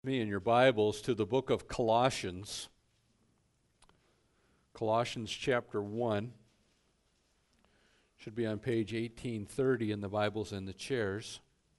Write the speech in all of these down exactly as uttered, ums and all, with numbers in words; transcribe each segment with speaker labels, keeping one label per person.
Speaker 1: Me in your Bibles to the book of Colossians, Colossians chapter one. Should be on page eighteen thirty in the Bibles in the chairs.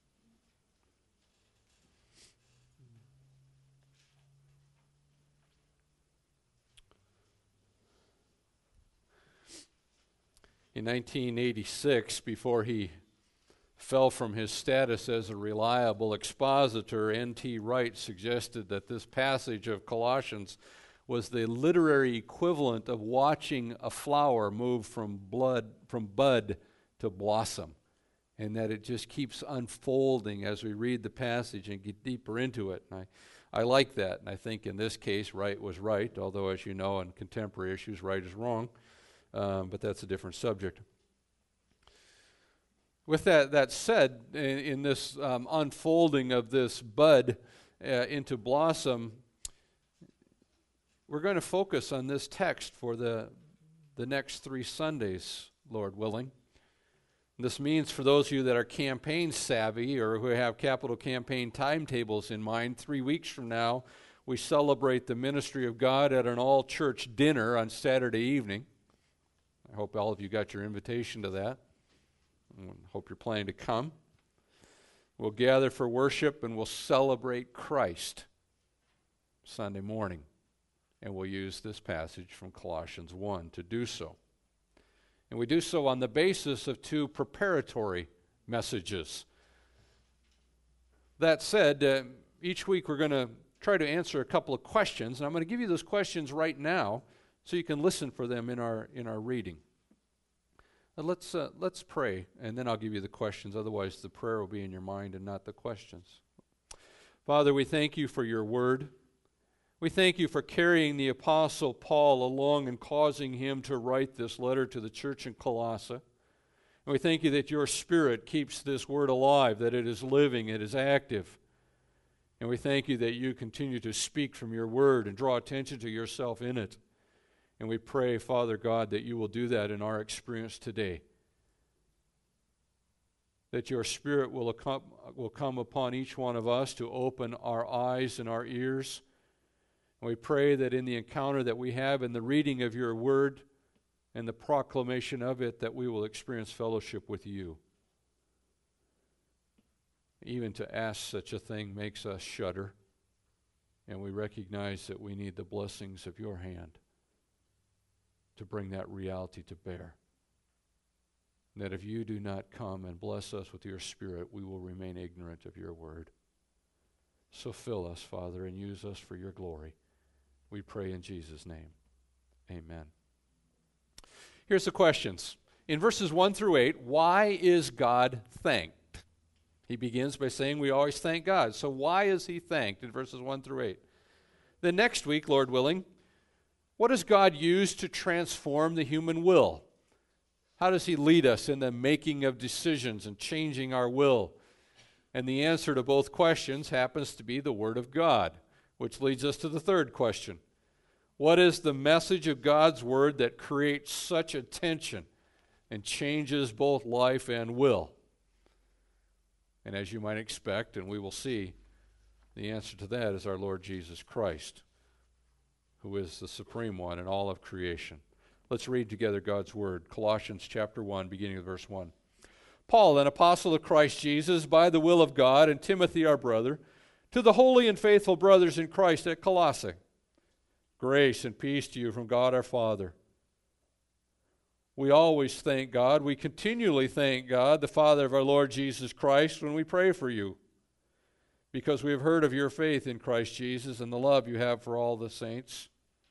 Speaker 1: In nineteen eighty-six, before he fell from his status as a reliable expositor, N T Wright suggested that this passage of Colossians was the literary equivalent of watching a flower move from blood from bud to blossom, and that it just keeps unfolding as we read the passage and get deeper into it. And I, I like that, and I think in this case, Wright was right, although as you know, in contemporary issues, right is wrong, um, but that's a different subject. With that, that said, in, in this um, unfolding of this bud uh, into blossom, we're going to focus on this text for the, the next three Sundays, Lord willing. This means for those of you that are campaign savvy or who have capital campaign timetables in mind, three weeks from now, we celebrate the ministry of God at an all-church dinner on Saturday evening. I hope all of you got your invitation to that. I hope you're planning to come. We'll gather for worship and we'll celebrate Christ Sunday morning. And we'll use this passage from Colossians one to do so. And we do so on the basis of two preparatory messages. That said, uh, each week we're going to try to answer a couple of questions. And I'm going to give you those questions right now so you can listen for them in our in our reading. Now let's uh, let's pray, and then I'll give you the questions. Otherwise, the prayer will be in your mind and not the questions. Father, we thank you for your word. We thank you for carrying the Apostle Paul along and causing him to write this letter to the church in Colossae. And we thank you that your Spirit keeps this word alive, that it is living, it is active. And we thank you that you continue to speak from your word and draw attention to yourself in it. And we pray, Father God, that you will do that in our experience today. That your Spirit will, accom- will come upon each one of us to open our eyes and our ears. And we pray that in the encounter that we have in the reading of your word and the proclamation of it, that we will experience fellowship with you. Even to ask such a thing makes us shudder. And we recognize that we need the blessings of your hand to bring that reality to bear. And that if you do not come and bless us with your Spirit, we will remain ignorant of your word. So fill us, Father, and use us for your glory. We pray in Jesus' name. Amen. Here's the questions. In verses one through eight, why is God thanked? He begins by saying we always thank God. So why is he thanked in verses one through eight? Then next week, Lord willing, what does God use to transform the human will? How does he lead us in the making of decisions and changing our will? And the answer to both questions happens to be the Word of God, which leads us to the third question. What is the message of God's Word that creates such attention and changes both life and will? And as you might expect, and we will see, the answer to that is our Lord Jesus Christ, who is the supreme one in all of creation. Let's read together God's word. Colossians chapter one, beginning with verse one. Paul, an apostle of Christ Jesus, by the will of God, and Timothy our brother, to the holy and faithful brothers in Christ at Colossae, grace and peace to you from God our Father. We always thank God, we continually thank God, the Father of our Lord Jesus Christ, when we pray for you, because we have heard of your faith in Christ Jesus and the love you have for all the saints.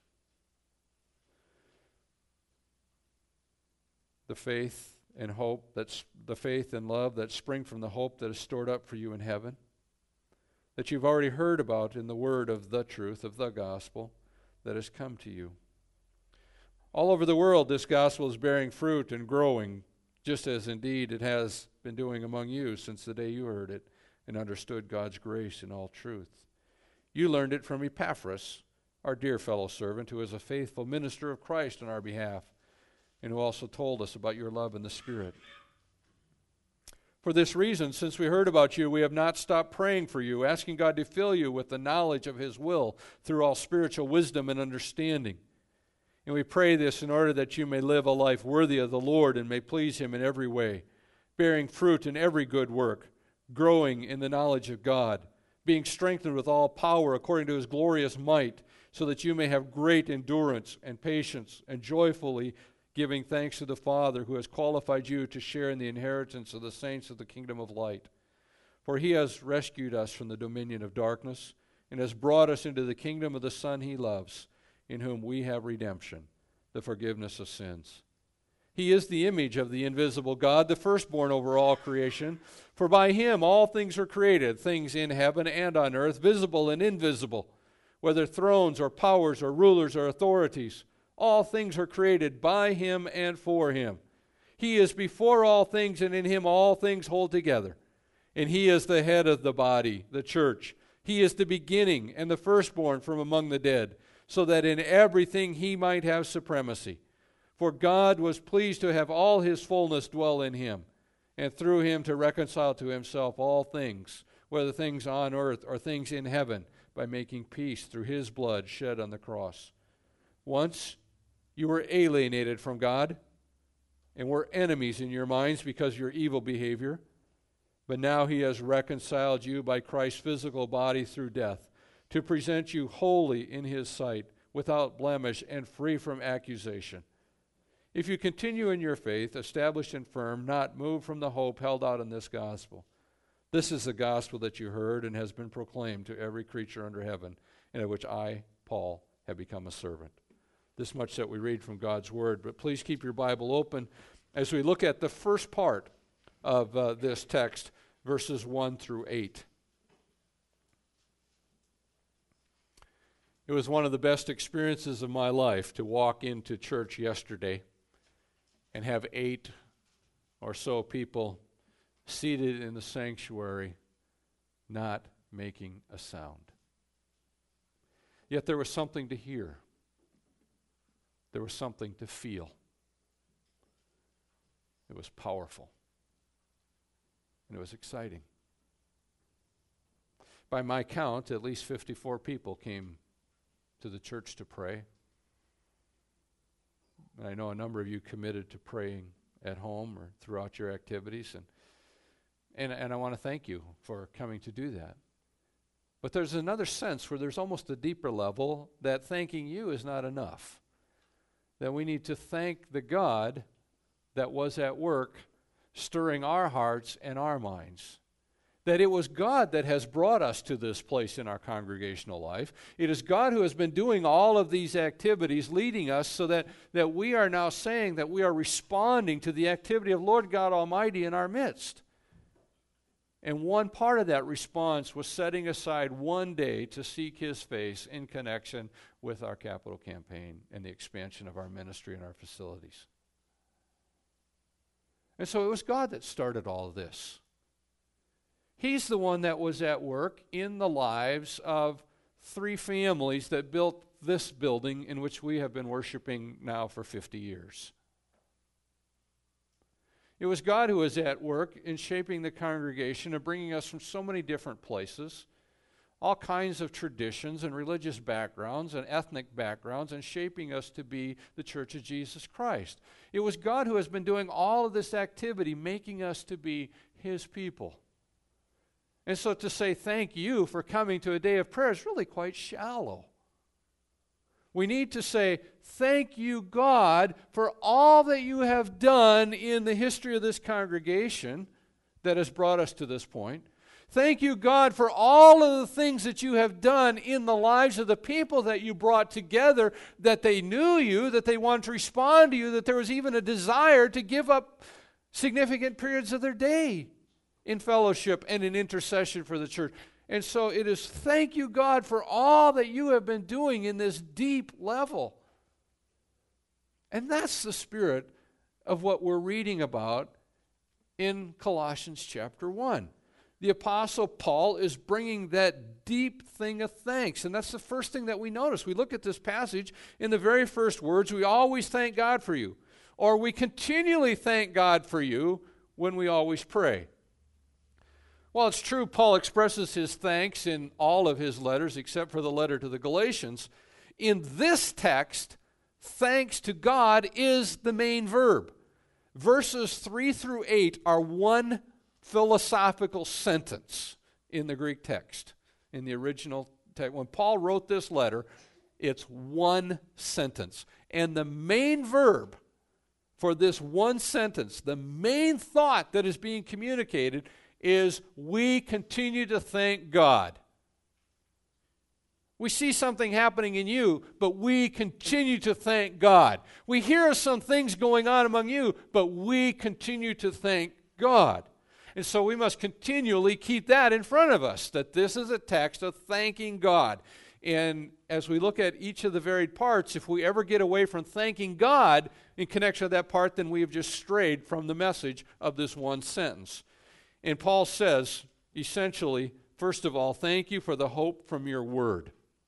Speaker 1: The faith and hope, that's the faith and love that spring from the hope that is stored up for you in heaven, that you've already heard about in the word of the truth, of the gospel that has come to you. All over the world, this gospel is bearing fruit and growing, just as indeed it has been doing among you since the day you heard it and understood God's grace in all truth. You learned it from Epaphras, our dear fellow servant, who is a faithful minister of Christ on our behalf, and who also told us about your love in the Spirit. For this reason, since we heard about you, we have not stopped praying for you, asking God to fill you with the knowledge of His will through all spiritual wisdom and understanding. And we pray this in order that you may live a life worthy of the Lord and may please Him in every way, bearing fruit in every good work, growing in the knowledge of God, being strengthened with all power according to His glorious might, so that you may have great endurance and patience, and joyfully giving thanks to the Father who has qualified you to share in the inheritance of the saints of the kingdom of light. For He has rescued us from the dominion of darkness and has brought us into the kingdom of the Son He loves, in whom we have redemption, the forgiveness of sins. He is the image of the invisible God, the firstborn over all creation. For by Him all things were created, things in heaven and on earth, visible and invisible, whether thrones or powers or rulers or authorities. All things are created by Him and for Him. He is before all things, and in Him all things hold together. And He is the head of the body, the church. He is the beginning and the firstborn from among the dead, so that in everything He might have supremacy. For God was pleased to have all His fullness dwell in Him, and through Him to reconcile to Himself all things, whether things on earth or things in heaven, by making peace through His blood shed on the cross. Once you were alienated from God and were enemies in your minds because of your evil behavior, but now He has reconciled you by Christ's physical body through death, to present you holy in His sight, without blemish and free from accusation. If you continue in your faith, established and firm, not moved from the hope held out in this gospel. This is the gospel that you heard and has been proclaimed to every creature under heaven, and of which I, Paul, have become a servant. This much that we read from God's Word, but please keep your Bible open as we look at the first part of uh, this text, verses one through eight. It was one of the best experiences of my life to walk into church yesterday and have eight or so people seated in the sanctuary, not making a sound. Yet there was something to hear. There was something to feel. It was powerful. And it was exciting. By my count, at least fifty-four people came to the church to pray. And I know a number of you committed to praying at home or throughout your activities. And, and, and I want to thank you for coming to do that. But there's another sense where there's almost a deeper level that thanking you is not enough. That we need to thank the God that was at work stirring our hearts and our minds. That it was God that has brought us to this place in our congregational life. It is God who has been doing all of these activities, leading us so that, that we are now saying that we are responding to the activity of Lord God Almighty in our midst. And one part of that response was setting aside one day to seek His face in connection with our capital campaign and the expansion of our ministry and our facilities. And so it was God that started all of this. He's the one that was at work in the lives of three families that built this building in which we have been worshiping now for fifty years. It was God who was at work in shaping the congregation and bringing us from so many different places, all kinds of traditions and religious backgrounds and ethnic backgrounds, and shaping us to be the Church of Jesus Christ. It was God who has been doing all of this activity, making us to be His people. And so to say thank you for coming to a day of prayer is really quite shallow. We need to say, thank you, God, for all that you have done in the history of this congregation that has brought us to this point. Thank you, God, for all of the things that you have done in the lives of the people that you brought together, that they knew you, that they wanted to respond to you, that there was even a desire to give up significant periods of their day in fellowship and in intercession for the church. And so it is thank you, God, for all that you have been doing in this deep level. And that's the spirit of what we're reading about in Colossians chapter one. The Apostle Paul is bringing that deep thing of thanks. And that's the first thing that we notice. We look at this passage, in the very first words, we always thank God for you. Or we continually thank God for you when we always pray. While it's true Paul expresses his thanks in all of his letters except for the letter to the Galatians, in this text, thanks to God is the main verb. Verses three through eight are one philosophical sentence in the Greek text, in the original text. When Paul wrote this letter, it's one sentence. And the main verb for this one sentence, the main thought that is being communicated is we continue to thank God. We see something happening in you, but we continue to thank God. We hear some things going on among you, but we continue to thank God. And so we must continually keep that in front of us, that this is a text of thanking God. And as we look at each of the varied parts, if we ever get away from thanking God in connection with that part, then we have just strayed from the message of this one sentence. And Paul says, essentially, first of all, thank you for the hope from your word.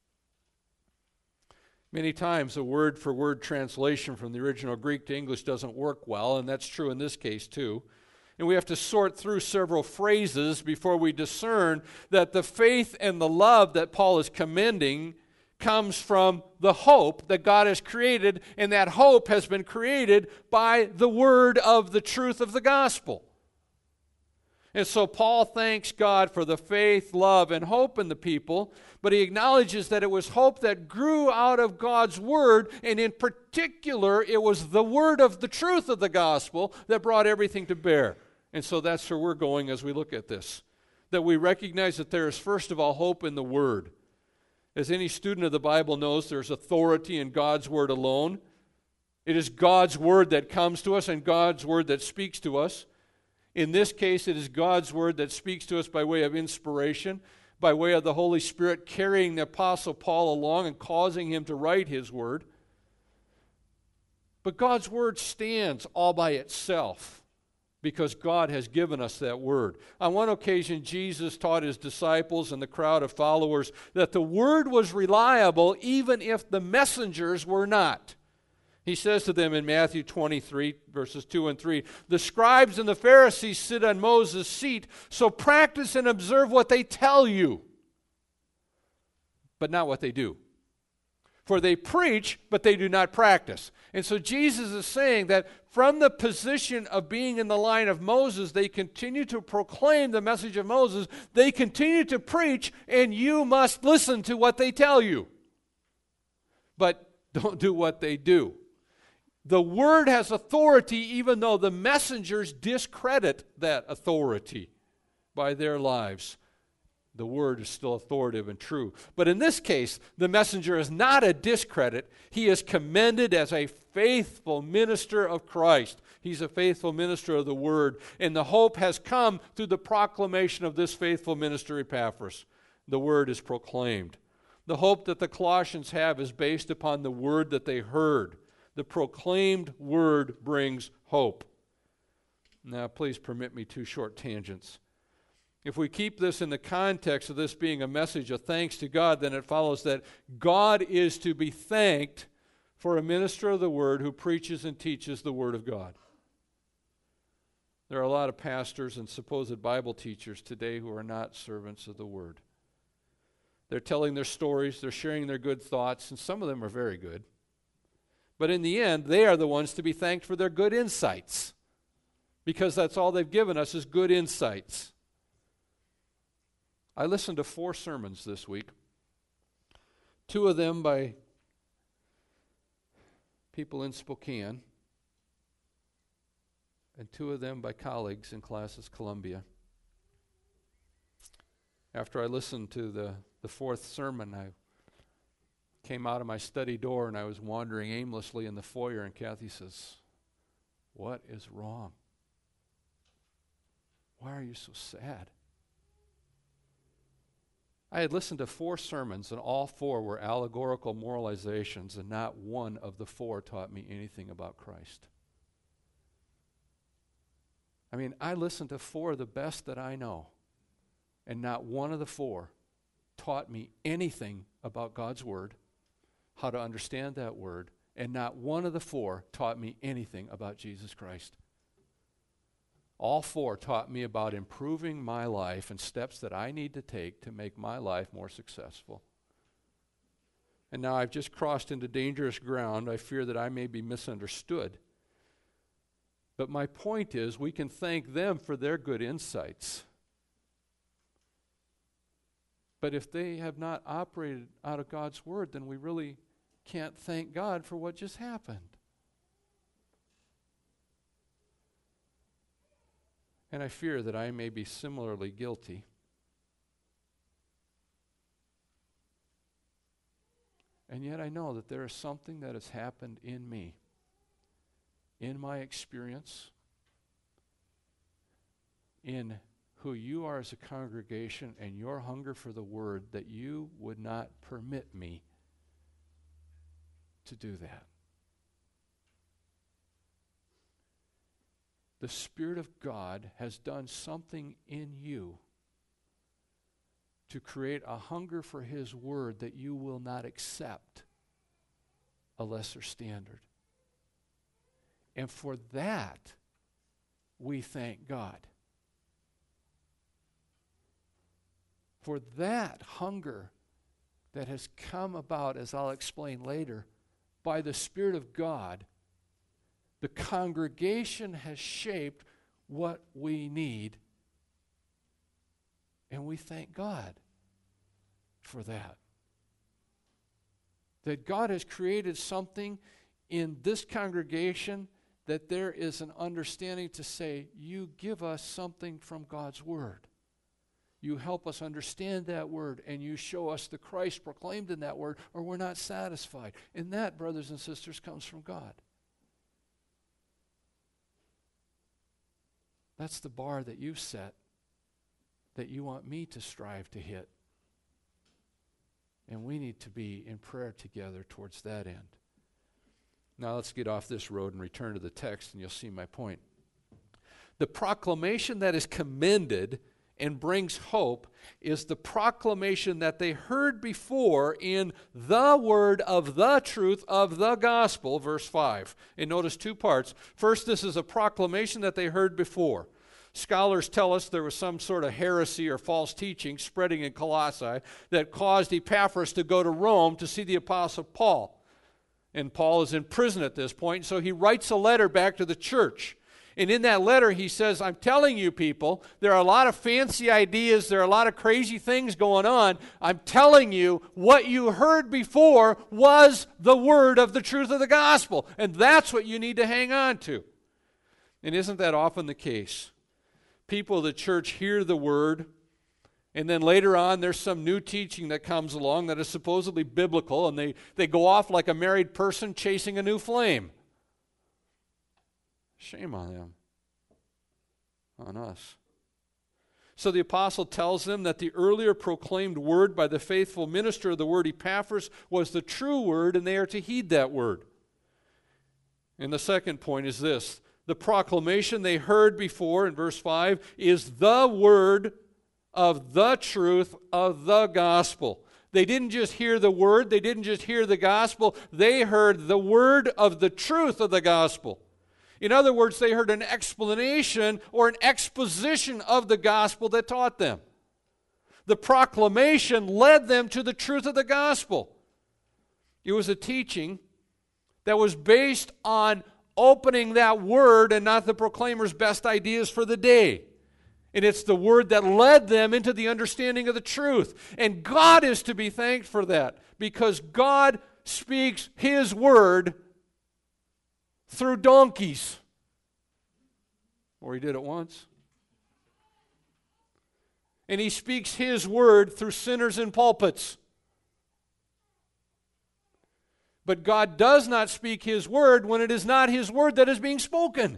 Speaker 1: Many times a word-for-word translation from the original Greek to English doesn't work well, and that's true in this case too. And we have to sort through several phrases before we discern that the faith and the love that Paul is commending comes from the hope that God has created, and that hope has been created by the word of the truth of the gospel. And so Paul thanks God for the faith, love, and hope in the people, but he acknowledges that it was hope that grew out of God's word, and in particular, it was the word of the truth of the gospel that brought everything to bear. And so that's where we're going as we look at this, that we recognize that there is, first of all, hope in the word. As any student of the Bible knows, there's authority in God's word alone. It is God's word that comes to us and God's word that speaks to us. In this case, it is God's word that speaks to us by way of inspiration, by way of the Holy Spirit carrying the Apostle Paul along and causing him to write his word. But God's word stands all by itself because God has given us that word. On one occasion, Jesus taught his disciples and the crowd of followers that the word was reliable even if the messengers were not. He says to them in Matthew twenty-three, verses two and three, the scribes and the Pharisees sit on Moses' seat, so practice and observe what they tell you, but not what they do. For they preach, but they do not practice. And so Jesus is saying that from the position of being in the line of Moses, they continue to proclaim the message of Moses, they continue to preach, and you must listen to what they tell you. But don't do what they do. The word has authority even though the messengers discredit that authority by their lives. The word is still authoritative and true. But in this case, the messenger is not a discredit. He is commended as a faithful minister of Christ. He's a faithful minister of the word. And the hope has come through the proclamation of this faithful minister, Epaphras. The word is proclaimed. The hope that the Colossians have is based upon the word that they heard. The proclaimed word brings hope. Now, please permit me two short tangents. If we keep this in the context of this being a message of thanks to God, then it follows that God is to be thanked for a minister of the word who preaches and teaches the word of God. There are a lot of pastors and supposed Bible teachers today who are not servants of the word. They're telling their stories, they're sharing their good thoughts, and some of them are very good. But in the end, they are the ones to be thanked for their good insights, because that's all they've given us is good insights. I listened to four sermons this week, two of them by people in Spokane, and two of them by colleagues in Classes Columbia. After I listened to the, the fourth sermon, I came out of my study door and I was wandering aimlessly in the foyer, and Kathy says, "What is wrong? Why are you so sad?" I had listened to four sermons, and all four were allegorical moralizations, and not one of the four taught me anything about Christ. I mean, I listened to four of the best that I know, and not one of the four taught me anything about God's word, how to understand that word, and not one of the four taught me anything about Jesus Christ. All four taught me about improving my life and steps that I need to take to make my life more successful. And now I've just crossed into dangerous ground. I fear that I may be misunderstood. But my point is, we can thank them for their good insights. But if they have not operated out of God's word, then we really can't thank God for what just happened. And I fear that I may be similarly guilty. And yet I know that there is something that has happened in me, in my experience, in who you are as a congregation and your hunger for the word, that you would not permit me to do that. The Spirit of God has done something in you to create a hunger for His word that you will not accept a lesser standard. And for that, we thank God. For that hunger that has come about, as I'll explain later, by the Spirit of God, the congregation has shaped what we need. And we thank God for that. That God has created something in this congregation that there is an understanding to say, you give us something from God's word. You help us understand that word, and you show us the Christ proclaimed in that word, or we're not satisfied. And that, brothers and sisters, comes from God. That's the bar that you set, that you want me to strive to hit. And we need to be in prayer together towards that end. Now let's get off this road and return to the text, and you'll see my point. The proclamation that is commended and brings hope is the proclamation that they heard before in the word of the truth of the gospel, verse five. And notice two parts. First, this is a proclamation that they heard before. Scholars tell us there was some sort of heresy or false teaching spreading in Colossae that caused Epaphras to go to Rome to see the Apostle Paul. And Paul is in prison at this point, so he writes a letter back to the church. And in that letter, he says, I'm telling you people, there are a lot of fancy ideas, there are a lot of crazy things going on. I'm telling you, what you heard before was the word of the truth of the gospel. And that's what you need to hang on to. And isn't that often the case? People of the church hear the word, and then later on there's some new teaching that comes along that is supposedly biblical, and they, they go off like a married person chasing a new flame. Shame on them, on us. So the apostle tells them that the earlier proclaimed word by the faithful minister of the word, Epaphras, was the true word, and they are to heed that word. And the second point is this. The proclamation they heard before in verse five is the word of the truth of the gospel. They didn't just hear the word, they didn't just hear the gospel, they heard the word of the truth of the gospel. In other words, they heard an explanation or an exposition of the gospel that taught them. The proclamation led them to the truth of the gospel. It was a teaching that was based on opening that word and not the proclaimer's best ideas for the day. And it's the word that led them into the understanding of the truth. And God is to be thanked for that, because God speaks His word through donkeys. Or He did it once. And He speaks His word through sinners in pulpits. But God does not speak His word when it is not His word that is being spoken.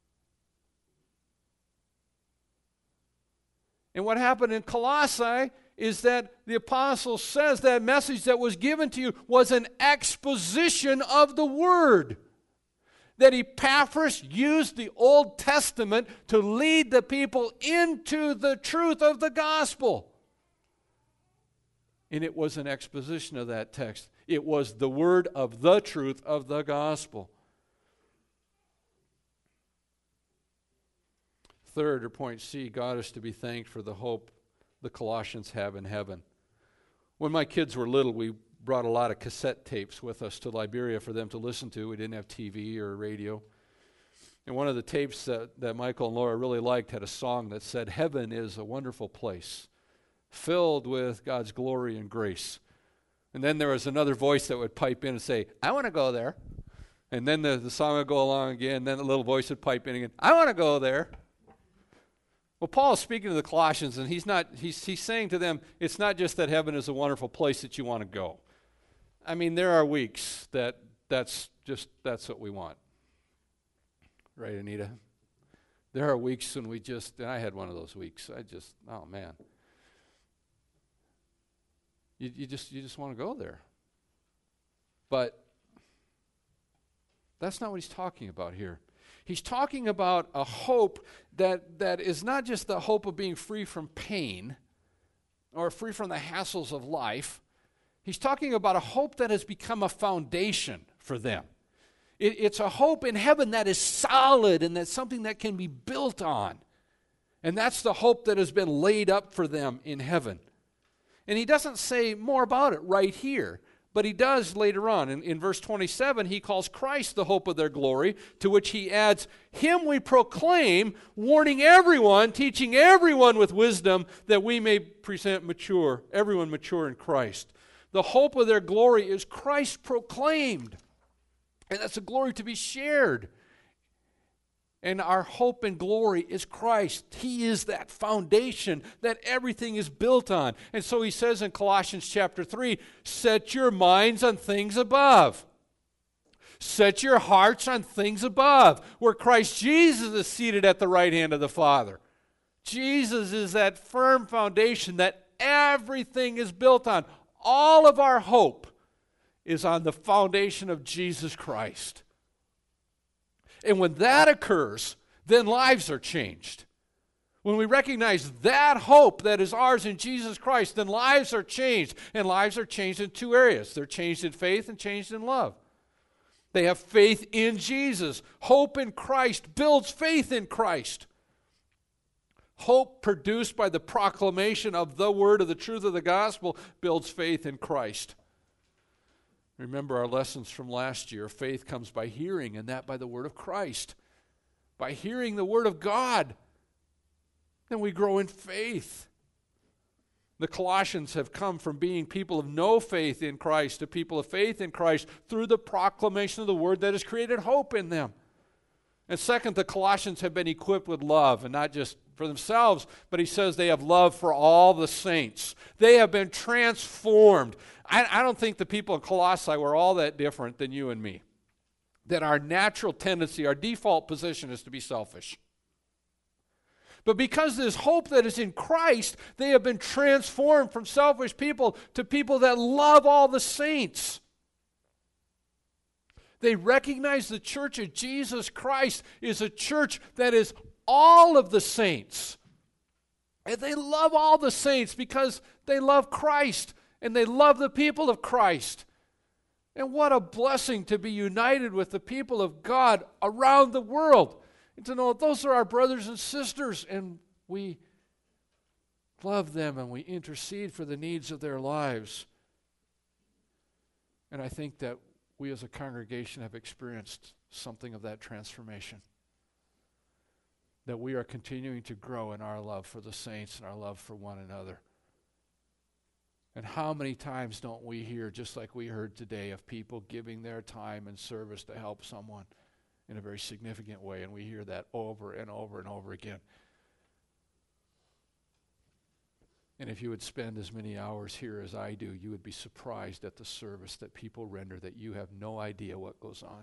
Speaker 1: And what happened in Colossae is that the apostle says that message that was given to you was an exposition of the word. That Epaphras used the Old Testament to lead the people into the truth of the gospel. And it was an exposition of that text. It was the word of the truth of the gospel. Third, or point C, God is to be thanked for the hope the Colossians have in heaven. When my kids were little, we brought a lot of cassette tapes with us to Liberia for them to listen to. We didn't have T V or radio. And one of the tapes that, that Michael and Laura really liked had a song that said, "Heaven is a wonderful place, filled with God's glory and grace." And then there was another voice that would pipe in and say, "I want to go there." And then the, the song would go along again, and then the little voice would pipe in again, "I want to go there." Well, Paul is speaking to the Colossians, and he's not he's he's saying to them, it's not just that heaven is a wonderful place that you want to go. I mean, there are weeks that that's just that's what we want. Right, Anita? There are weeks when we just, and I had one of those weeks. I just, oh man. You you just you just want to go there. But that's not what he's talking about here. He's talking about a hope that, that is not just the hope of being free from pain or free from the hassles of life. He's talking about a hope that has become a foundation for them. It, it's a hope in heaven that is solid and that's something that can be built on. And that's the hope that has been laid up for them in heaven. And he doesn't say more about it right here. But he does later on. In, in verse twenty-seven, he calls Christ the hope of their glory, to which he adds, "Him we proclaim, warning everyone, teaching everyone with wisdom, that we may present mature, everyone mature in Christ." The hope of their glory is Christ proclaimed. And that's a glory to be shared. And our hope and glory is Christ. He is that foundation that everything is built on. And so he says in Colossians chapter three, "Set your minds on things above. Set your hearts on things above, where Christ Jesus is seated at the right hand of the Father." Jesus is that firm foundation that everything is built on. All of our hope is on the foundation of Jesus Christ. And when that occurs, then lives are changed. When we recognize that hope that is ours in Jesus Christ, then lives are changed. And lives are changed in two areas. They're changed in faith and changed in love. They have faith in Jesus. Hope in Christ builds faith in Christ. Hope produced by the proclamation of the word of the truth of the gospel builds faith in Christ. Remember our lessons from last year. Faith comes by hearing, and that by the word of Christ. By hearing the word of God, then we grow in faith. The Colossians have come from being people of no faith in Christ to people of faith in Christ through the proclamation of the word that has created hope in them. And second, the Colossians have been equipped with love, and not just for themselves, but he says they have love for all the saints. They have been transformed. I, I don't think the people in Colossae were all that different than you and me. That our natural tendency, our default position is to be selfish. But because there's hope that is in Christ, they have been transformed from selfish people to people that love all the saints. They recognize the church of Jesus Christ is a church that is all of the saints. And they love all the saints because they love Christ and they love the people of Christ. And what a blessing to be united with the people of God around the world. And to know those are our brothers and sisters, and we love them and we intercede for the needs of their lives. And I think that we as a congregation have experienced something of that transformation. That we are continuing to grow in our love for the saints and our love for one another. And how many times don't we hear, just like we heard today, of people giving their time and service to help someone in a very significant way, and we hear that over and over and over again. And if you would spend as many hours here as I do, you would be surprised at the service that people render that you have no idea what goes on.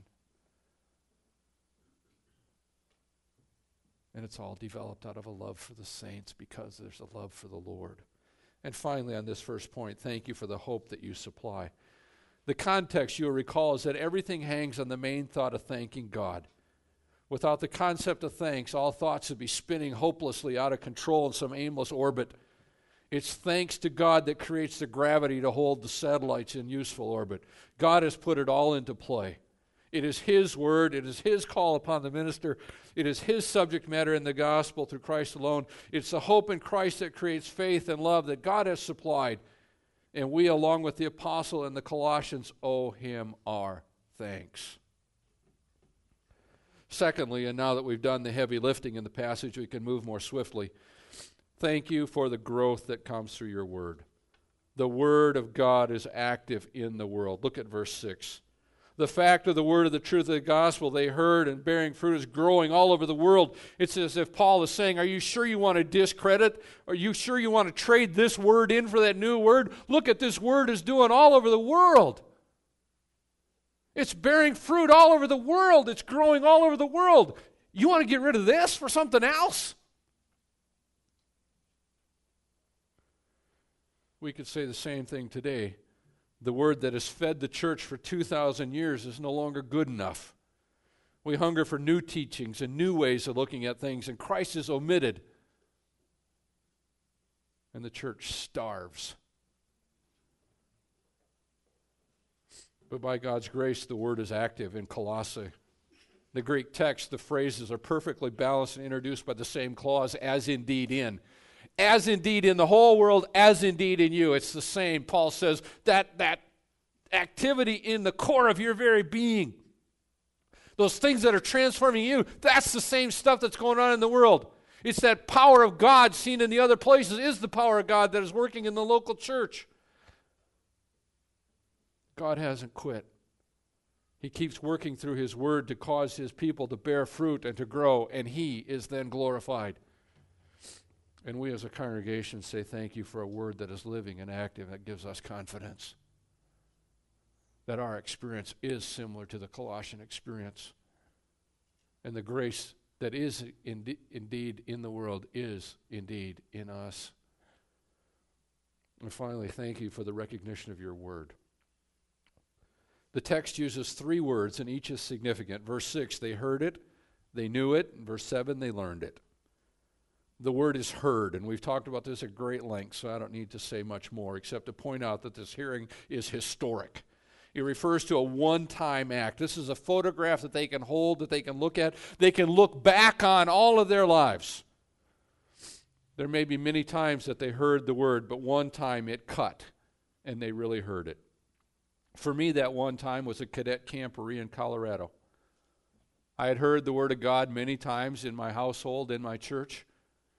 Speaker 1: And it's all developed out of a love for the saints because there's a love for the Lord. And finally, on this first point, thank you for the hope that you supply. The context, you'll recall, is that everything hangs on the main thought of thanking God. Without the concept of thanks, all thoughts would be spinning hopelessly out of control in some aimless orbit. It's thanks to God that creates the gravity to hold the satellites in useful orbit. God has put it all into play. It is His word. It is His call upon the minister. It is His subject matter in the gospel through Christ alone. It's the hope in Christ that creates faith and love that God has supplied. And we, along with the apostle and the Colossians, owe Him our thanks. Secondly, and now that we've done the heavy lifting in the passage, we can move more swiftly. Thank you for the growth that comes through your word. The word of God is active in the world. Look at verse six. The fact of the word of the truth of the gospel they heard and bearing fruit is growing all over the world. It's as if Paul is saying, are you sure you want to discredit? Are you sure you want to trade this word in for that new word? Look at this word is doing all over the world. It's bearing fruit all over the world. It's growing all over the world. You want to get rid of this for something else? We could say the same thing today. The word that has fed the church for two thousand years is no longer good enough. We hunger for new teachings and new ways of looking at things, and Christ is omitted. And the church starves. But by God's grace, the word is active in Colossae. The Greek text, the phrases are perfectly balanced and introduced by the same clause, as indeed in. As indeed in the whole world, as indeed in you. It's the same. Paul says that that activity in the core of your very being, those things that are transforming you, that's the same stuff that's going on in the world. It's that power of God seen in the other places is the power of God that is working in the local church. God hasn't quit. He keeps working through His word to cause His people to bear fruit and to grow, and He is then glorified. And we as a congregation say thank you for a word that is living and active, that gives us confidence that our experience is similar to the Colossian experience. And the grace that is in, indeed in the world is indeed in us. And finally, thank you for the recognition of your word. The text uses three words, and each is significant. Verse six, they heard it, they knew it. In verse seven, they learned it. The word is heard, and we've talked about this at great length, so I don't need to say much more except to point out that this hearing is historic. It refers to a one-time act. This is a photograph that they can hold, that they can look at. They can look back on all of their lives. There may be many times that they heard the word, but one time it cut, and they really heard it. For me, that one time was a cadet camporee in Colorado. I had heard the word of God many times in my household, in my church.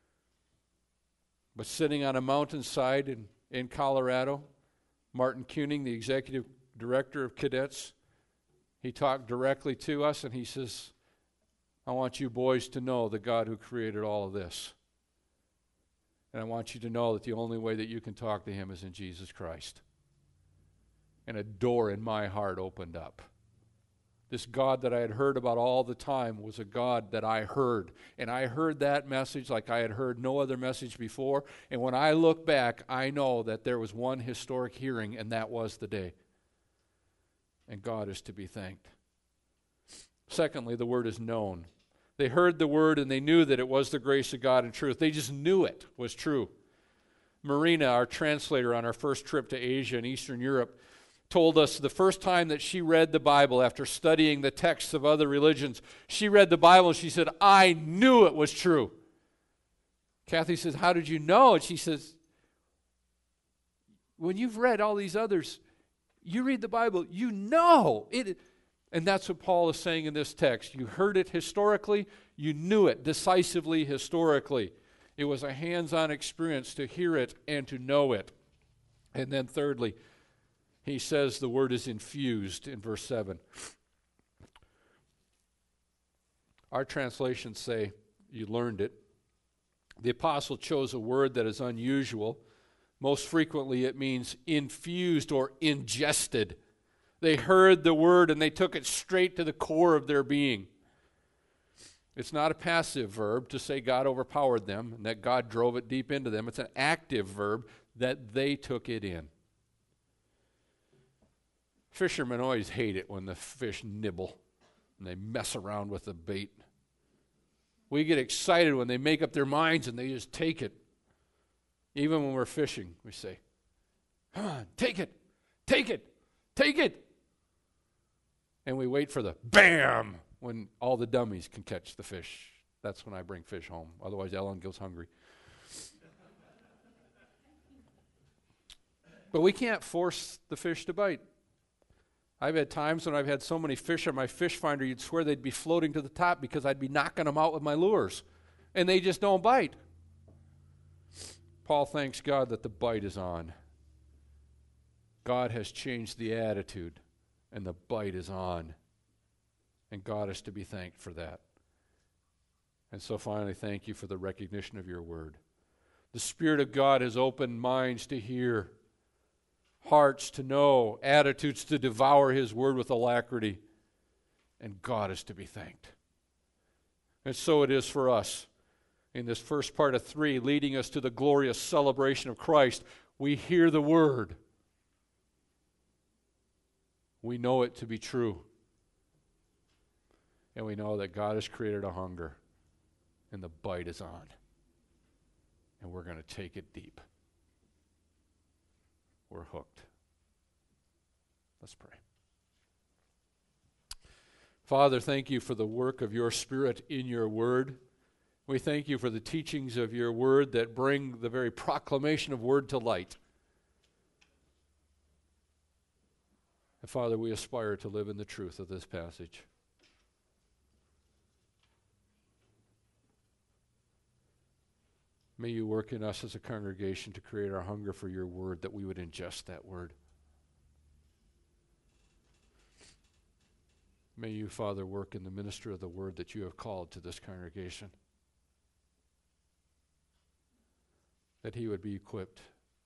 Speaker 1: But sitting on a mountainside in, in Colorado, Martin Kuning, the executive director of cadets, he talked directly to us and he says, I want you boys to know the God who created all of this. And I want you to know that the only way that you can talk to Him is in Jesus Christ. And a door in my heart opened up. This God that I had heard about all the time was a God that I heard. And I heard that message like I had heard no other message before. And when I look back, I know that there was one historic hearing, and that was the day. And God is to be thanked. Secondly, the word is known. They heard the word and they knew that it was the grace of God and truth. They just knew it was true. Marina, our translator on our first trip to Asia and Eastern Europe, told us the first time that she read the Bible after studying the texts of other religions, she read the Bible and she said, I knew it was true. Kathy says, how did you know? And she says, when you've read all these others, you read the Bible, you know it. And that's what Paul is saying in this text. You heard it historically, you knew it decisively historically. It was a hands-on experience to hear it and to know it. And then thirdly, he says the word is infused in verse seven. Our translations say, you learned it. The apostle chose a word that is unusual. Most frequently it means infused or ingested. They heard the word and they took it straight to the core of their being. It's not a passive verb to say God overpowered them and that God drove it deep into them. It's an active verb that they took it in. Fishermen always hate it when the fish nibble and they mess around with the bait. We get excited when they make up their minds and they just take it. Even when we're fishing, we say, come on, take it, take it, take it. And we wait for the bam when all the dummies can catch the fish. That's when I bring fish home. Otherwise, Ellen goes hungry. But we can't force the fish to bite. I've had times when I've had so many fish on my fish finder, you'd swear they'd be floating to the top because I'd be knocking them out with my lures. And they just don't bite. Paul thanks God that the bite is on. God has changed the attitude, and the bite is on. And God is to be thanked for that. And so finally, thank you for the recognition of your word. The Spirit of God has opened minds to hear, hearts to know, attitudes to devour his word with alacrity. And God is to be thanked. And so it is for us. In this first part of three, leading us to the glorious celebration of Christ, we hear the word. We know it to be true. And we know that God has created a hunger, and the bite is on. And we're going to take it deep. We're hooked. Let's pray. Father, thank you for the work of your Spirit in your word. We thank you for the teachings of your word that bring the very proclamation of word to light. And Father, we aspire to live in the truth of this passage. May you work in us as a congregation to create our hunger for your word, that we would ingest that word. May you, Father, work in the minister of the word that you have called to this congregation, that he would be equipped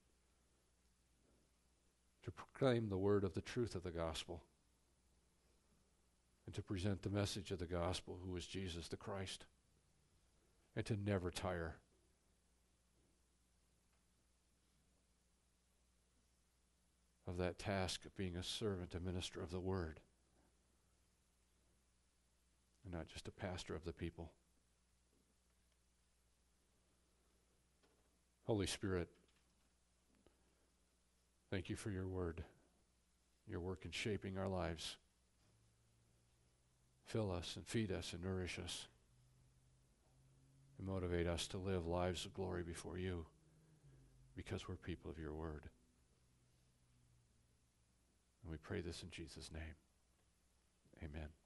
Speaker 1: to proclaim the word of the truth of the gospel and to present the message of the gospel, who is Jesus the Christ, and to never tire. Of that task of being a servant, a minister of the word, and not just a pastor of the people. Holy Spirit, thank you for your word, your work in shaping our lives. Fill us and feed us and nourish us and motivate us to live lives of glory before you, because we're people of your word. And we pray this in Jesus' name. Amen.